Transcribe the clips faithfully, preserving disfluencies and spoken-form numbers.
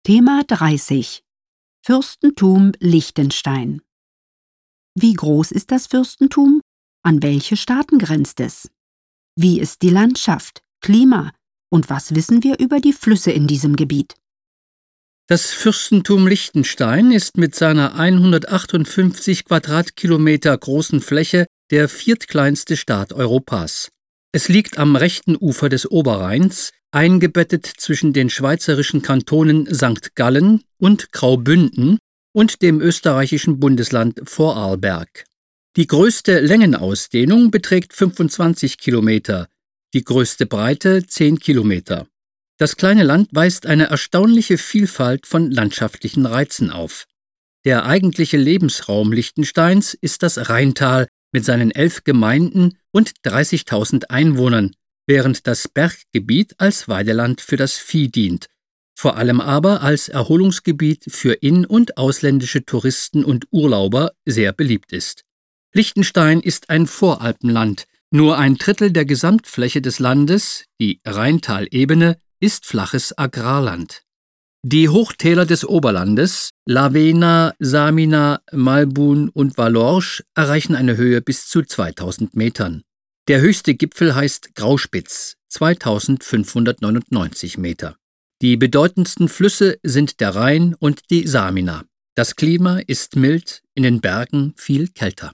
Thema dreißig. Fürstentum Liechtenstein. Wie groß ist das Fürstentum? An welche Staaten grenzt es? Wie ist die Landschaft, Klima und was wissen wir über die Flüsse in diesem Gebiet? Das Fürstentum Liechtenstein ist mit seiner hundertachtundfünfzig Quadratkilometer großen Fläche der viertkleinste Staat Europas. Es liegt am rechten Ufer des Oberrheins, eingebettet zwischen den schweizerischen Kantonen Sankt Gallen und Graubünden und dem österreichischen Bundesland Vorarlberg. Die größte Längenausdehnung beträgt fünfundzwanzig Kilometer, die größte Breite zehn Kilometer. Das kleine Land weist eine erstaunliche Vielfalt von landschaftlichen Reizen auf. Der eigentliche Lebensraum Liechtensteins ist das Rheintal mit seinen elf Gemeinden und dreißigtausend Einwohnern, während das Berggebiet als Weideland für das Vieh dient, vor allem aber als Erholungsgebiet für in- und ausländische Touristen und Urlauber sehr beliebt ist. Liechtenstein ist ein Voralpenland. Nur ein Drittel der Gesamtfläche des Landes, die Rheintalebene, ist flaches Agrarland. Die Hochtäler des Oberlandes, Lavena, Samina, Malbun und Valorges, erreichen eine Höhe bis zu zweitausend Metern. Der höchste Gipfel heißt Grauspitz, zweitausendfünfhundertneunundneunzig Meter. Die bedeutendsten Flüsse sind der Rhein und die Samina. Das Klima ist mild, in den Bergen viel kälter.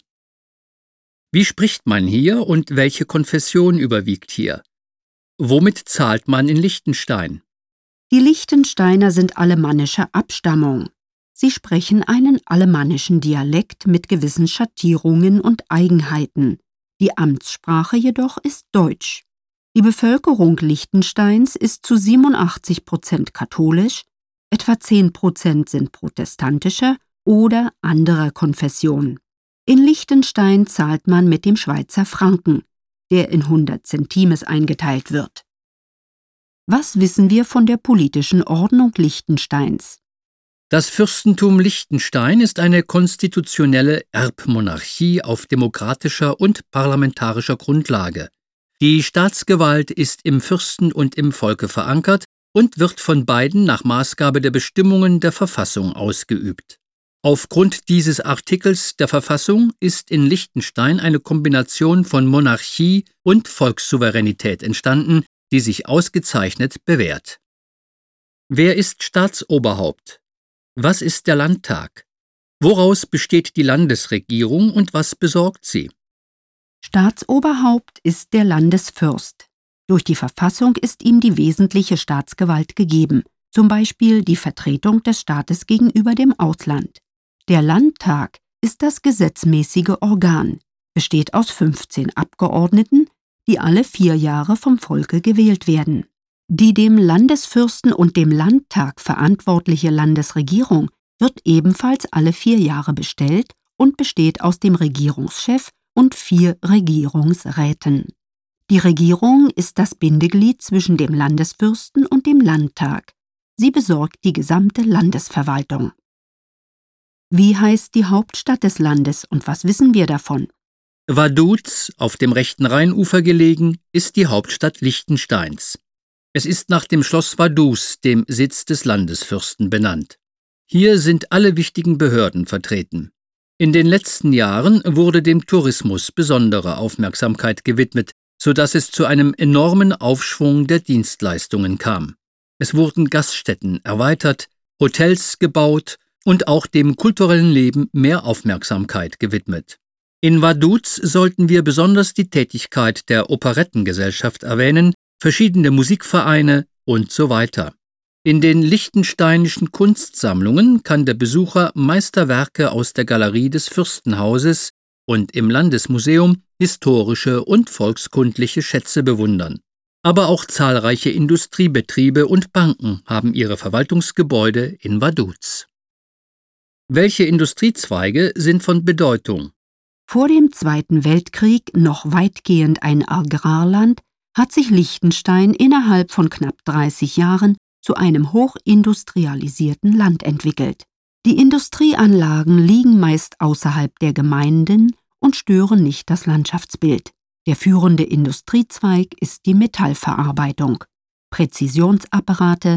Wie spricht man hier und welche Konfession überwiegt hier? Womit zahlt man in Liechtenstein? Die Liechtensteiner sind alemannischer Abstammung. Sie sprechen einen alemannischen Dialekt mit gewissen Schattierungen und Eigenheiten. Die Amtssprache jedoch ist Deutsch. Die Bevölkerung Liechtensteins ist zu siebenundachtzig Prozent katholisch, etwa zehn Prozent sind protestantischer oder anderer Konfession. In Liechtenstein zahlt man mit dem Schweizer Franken, der in hundert Centimes eingeteilt wird. Was wissen wir von der politischen Ordnung Liechtensteins? Das Fürstentum Liechtenstein ist eine konstitutionelle Erbmonarchie auf demokratischer und parlamentarischer Grundlage. Die Staatsgewalt ist im Fürsten und im Volke verankert und wird von beiden nach Maßgabe der Bestimmungen der Verfassung ausgeübt. Aufgrund dieses Artikels der Verfassung ist in Liechtenstein eine Kombination von Monarchie und Volkssouveränität entstanden, die sich ausgezeichnet bewährt. Wer ist Staatsoberhaupt? Was ist der Landtag? Woraus besteht die Landesregierung und was besorgt sie? Staatsoberhaupt ist der Landesfürst. Durch die Verfassung ist ihm die wesentliche Staatsgewalt gegeben, zum Beispiel die Vertretung des Staates gegenüber dem Ausland. Der Landtag ist das gesetzmäßige Organ, besteht aus fünfzehn Abgeordneten, die alle vier Jahre vom Volke gewählt werden. Die dem Landesfürsten und dem Landtag verantwortliche Landesregierung wird ebenfalls alle vier Jahre bestellt und besteht aus dem Regierungschef und vier Regierungsräten. Die Regierung ist das Bindeglied zwischen dem Landesfürsten und dem Landtag. Sie besorgt die gesamte Landesverwaltung. Wie heißt die Hauptstadt des Landes und was wissen wir davon? Vaduz, auf dem rechten Rheinufer gelegen, ist die Hauptstadt Liechtensteins. Es ist nach dem Schloss Vaduz, dem Sitz des Landesfürsten, benannt. Hier sind alle wichtigen Behörden vertreten. In den letzten Jahren wurde dem Tourismus besondere Aufmerksamkeit gewidmet, sodass es zu einem enormen Aufschwung der Dienstleistungen kam. Es wurden Gaststätten erweitert, Hotels gebaut und auch dem kulturellen Leben mehr Aufmerksamkeit gewidmet. In Vaduz sollten wir besonders die Tätigkeit der Operettengesellschaft erwähnen, verschiedene Musikvereine und so weiter. In den liechtensteinischen Kunstsammlungen kann der Besucher Meisterwerke aus der Galerie des Fürstenhauses und im Landesmuseum historische und volkskundliche Schätze bewundern. Aber auch zahlreiche Industriebetriebe und Banken haben ihre Verwaltungsgebäude in Vaduz. Welche Industriezweige sind von Bedeutung? Vor dem Zweiten Weltkrieg noch weitgehend ein Agrarland, hat sich Liechtenstein innerhalb von knapp dreißig Jahren zu einem hochindustrialisierten Land entwickelt. Die Industrieanlagen liegen meist außerhalb der Gemeinden und stören nicht das Landschaftsbild. Der führende Industriezweig ist die Metallverarbeitung. Präzisionsapparate,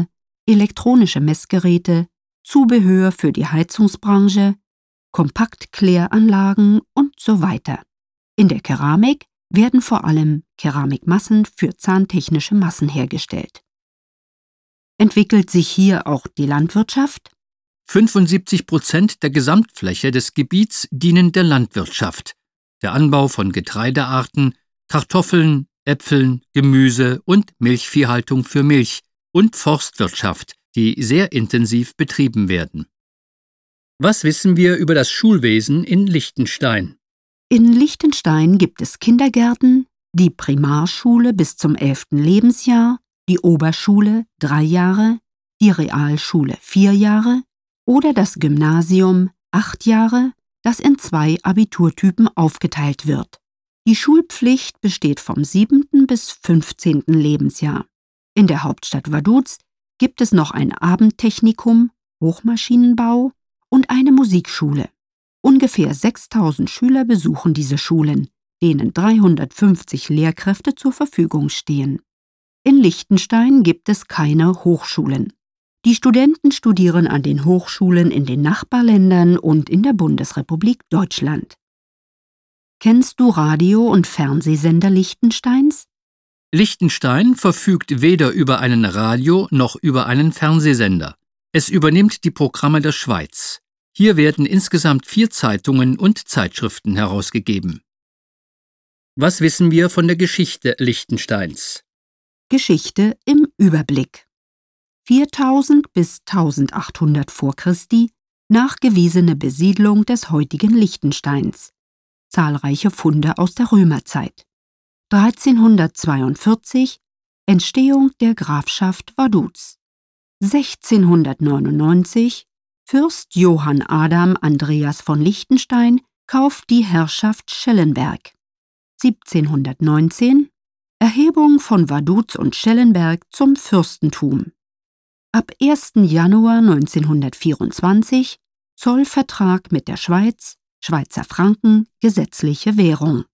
elektronische Messgeräte, Zubehör für die Heizungsbranche, Kompaktkläranlagen und so weiter. In der Keramik werden vor allem Keramikmassen für zahntechnische Massen hergestellt. Entwickelt sich hier auch die Landwirtschaft? fünfundsiebzig Prozent der Gesamtfläche des Gebiets dienen der Landwirtschaft, der Anbau von Getreidearten, Kartoffeln, Äpfeln, Gemüse und Milchviehhaltung für Milch und Forstwirtschaft, die sehr intensiv betrieben werden. Was wissen wir über das Schulwesen in Liechtenstein? In Liechtenstein gibt es Kindergärten, die Primarschule bis zum elften Lebensjahr, die Oberschule drei Jahre, die Realschule vier Jahre oder das Gymnasium acht Jahre, das in zwei Abiturtypen aufgeteilt wird. Die Schulpflicht besteht vom siebten bis fünfzehnten Lebensjahr. In der Hauptstadt Vaduz gibt es noch ein Abendtechnikum, Hochmaschinenbau und eine Musikschule. Ungefähr sechstausend Schüler besuchen diese Schulen, denen dreihundertfünfzig Lehrkräfte zur Verfügung stehen. In Liechtenstein gibt es keine Hochschulen. Die Studenten studieren an den Hochschulen in den Nachbarländern und in der Bundesrepublik Deutschland. Kennst du Radio- und Fernsehsender Liechtensteins? Liechtenstein verfügt weder über einen Radio- noch über einen Fernsehsender. Es übernimmt die Programme der Schweiz. Hier werden insgesamt vier Zeitungen und Zeitschriften herausgegeben. Was wissen wir von der Geschichte Liechtensteins? Geschichte im Überblick. viertausend bis eintausendachthundert vor Christi nachgewiesene Besiedlung des heutigen Liechtensteins. Zahlreiche Funde aus der Römerzeit. dreizehnhundertzweiundvierzig Entstehung der Grafschaft Vaduz. sechzehnhundertneunundneunzig Fürst Johann Adam Andreas von Liechtenstein kauft die Herrschaft Schellenberg. siebzehnhundertneunzehn Erhebung von Vaduz und Schellenberg zum Fürstentum. Ab ersten Januar neunzehnhundertvierundzwanzig Zollvertrag mit der Schweiz, Schweizer Franken, gesetzliche Währung.